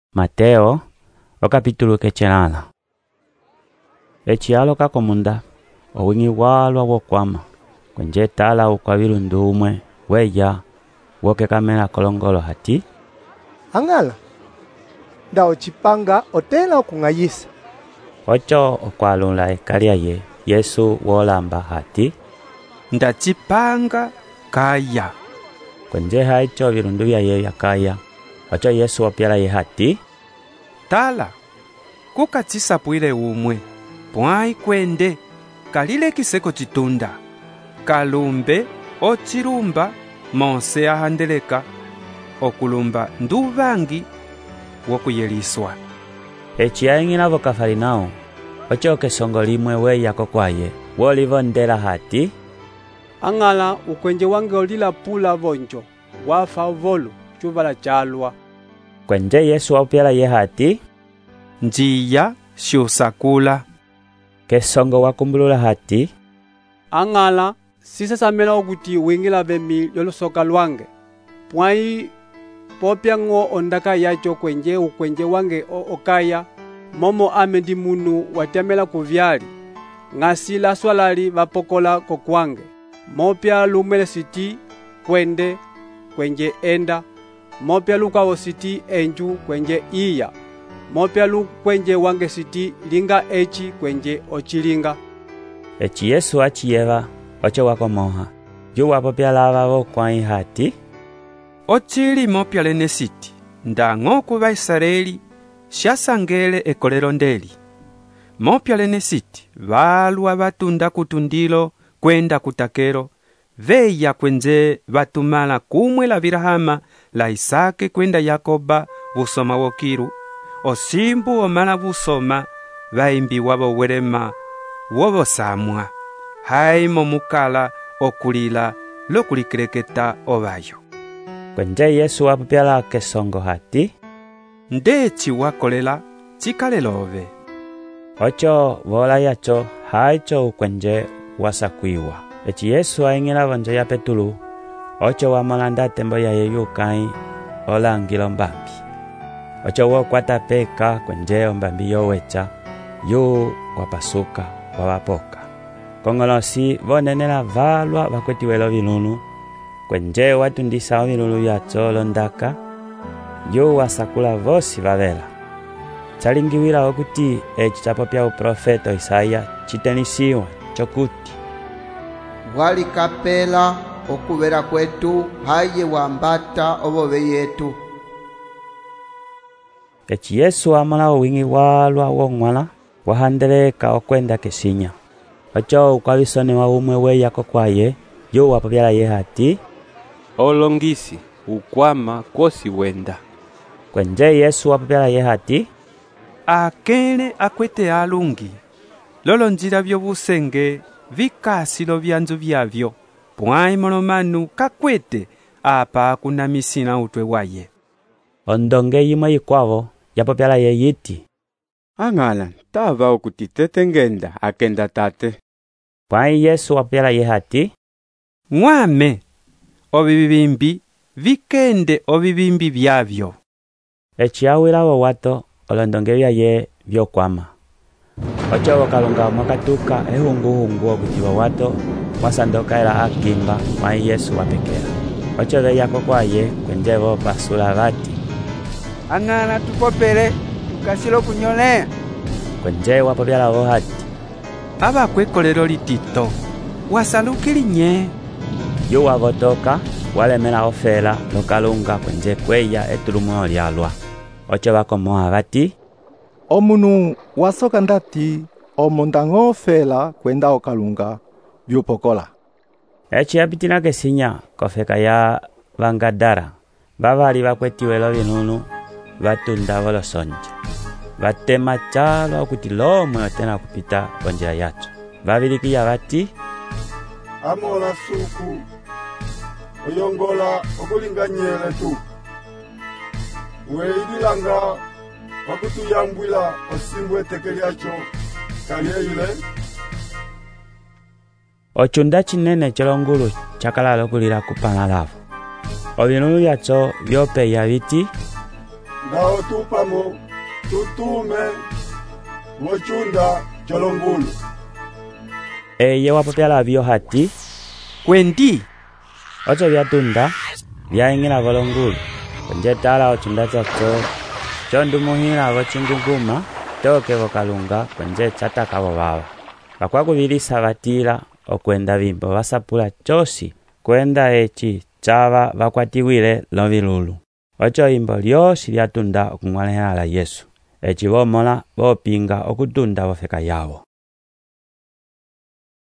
Mateo okapitulo kechelala. Echialo kakomunda owingi walwa wokwama kwenje tala ukwavilundu umwe weya woke kamela kolongolo hati angala ndao chipanga otela okungayisa ocho okwalula ekalia ye Yesu wolamba hati ndachipanga kaya kwenje haicho vilundu ya ye yakaya ocho Yesu opyala ye hati tala kukachisapwile umwe pwai kwende kalile kiseko chitunda kalumbe ochilumba mose ahandeleka okulumba nduvangi wokuyeliswa echiaing'ila vokafalinao ocho kesongo limwe weyako kwaye wolivondela hati ang'ala ukwenje wange olila pula vonjo wafa volu chuvala chalwa kwenje Yesu opyala ye hati njiya shusakula kesongo wakumbulula hati ang'ala sisesamela okuti wingila vemi lyolusoka lwange pwai popya ng'o ondaka yacho kwenje ukwenje wange okaya momo ame ndi munu watyamela kuvyali ng'asila swalali vapokola kokwange mopya lumwele siti kwende kwenje enda mopya lukawo siti enju kwenje iya mopya lukwenje wange siti linga echi kwenje ochilinga echi Yesu achiyeva ocho wakomoha yu wapopya lava vokwai hati ochili mopya lene siti ndang'o ku Vaisraeli shasangele ekolelo ndeli mopya lene siti valwa vatunda kutundilo kwenda kutakelo veya kwenje vatumala kumwe la Virahama la Isake kwenda Yakoba vusoma wokiru osimbu omala vusoma vaimbi wavo welema wovosamwa haimo mukala okulila lokulikileketa ovayo kwenje Yesu wapopyala kesongo hati ndechi wakolela chikalelove ocho vola yacho haicho ukwenje wasakwiwa echi Yesu aing'ila vonjo ya Petulu ocho wamolanda tembo ya yeyukai olangilo mbambi ocho wokwata peka kwenje ombambi yowecha yu wapasuka wawapoka kongolosi vonenela valwa vakwetiwelo vilunu kwenje watundisa vilunu vyacho londaka yu wasakula vosi vavela chalingiwila okuti echi chapopya uprofeto Isaya chitenisiwa chokuti walikapela okuvera kwetu haye wambata ovove yetu echi Yesu amala owingi walwa wong'wala wahandeleka okwenda kesinya ocho ukwavisonewa umwe weyako kwaye yu wapopyala ye hati olongisi ukwama kwosi wenda kwenje Yesu wapopyala ye hati akele akwete alungi lolonjila vyovusenge vikasilo vyanzu vyavyo pwai molomanu kakwete apa akunamisina utwe waye ondonge yimwe yikwavo yapopyala ye yiti ang'ala tava okuti tete ngenda akenda tate pwai Yesu wapopyala ye hati ng'wame ovivimbi vikende ovivimbi vyavyo echi awilawo wato olondonge vyaye vyokwama ocho wokalunga mwakatuka ehunguhungu okuti wato mwasandoka ela akimba pwai Yesu wapekela ocho veyako kwaye kwenje vopasula vati ang'ala tukopele tukasilo kunyolea kwenje wapopyala vo hati avakwekolelo litito wasalukili nye yu wavotoka walemela ofela lokalunga kwenje kweya etulumwe olyalwa ocho vakomoha vati omunu wasoka ndati omondang'o ofela kwenda okalunga vyupokola echi yapitila kesinya kofeka ya Vangadara vavali vakwetiwelo vinunu vatunda volosonja vatema chalwa okuti lomwe otena kupita konjila yacho vavilikiya vati amola suku oyongola okulinganyele tu weililanga wakutuyambwila osimbu eteke lyacho kalyeile ochunda chinene chelongulu chakalala okulila kupana lavo ovinunu vyacho vyopeya viti ngao tupamo tutume wochunda cholongulu. Eye wapopyala vyo hati kwendi ocho vyatunda vyaing'ila volongulu kwenje tala ochunda chako chondumuhila vochinguguma toke vokalunga kwenje chataka vovava vakwakuvilisa vatila okwenda vimbo vasapula chosi kwenda echi chava vakwatiwile lovilulu ocho imbo lyosi lyatunda okung'walehela la Yesu echi vomola vopinga okutunda vofeka yawo.